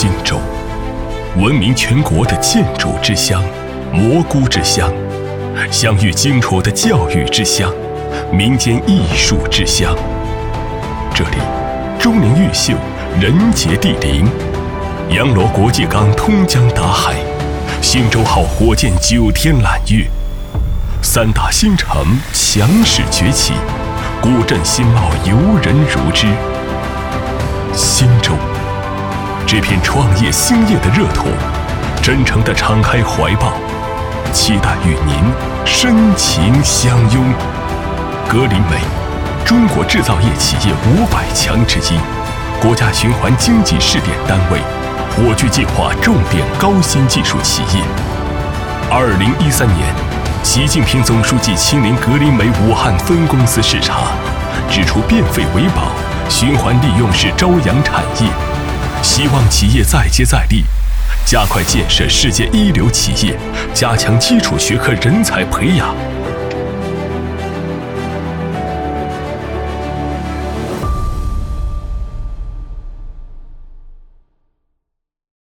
忻州，闻名全国的建筑之乡、蘑菇之乡，享誉荆楚的教育之乡、民间艺术之乡。这里钟灵毓秀，人杰地灵，洋螺国际钢通江达海，忻州号火箭9天揽月，三大新城强势崛起，古镇新貌游人如织。忻州这片创业兴业的热土，真诚地敞开怀抱，期待与您深情相拥。格林美，中国制造业企业500强之一，国家循环经济试点单位，火炬计划重点高新技术企业。2013年，习近平总书记亲临格林美武汉分公司视察，指出变废为宝、循环利用是朝阳产业，希望企业再接再厉，加快建设世界一流企业，加强基础学科人才培养，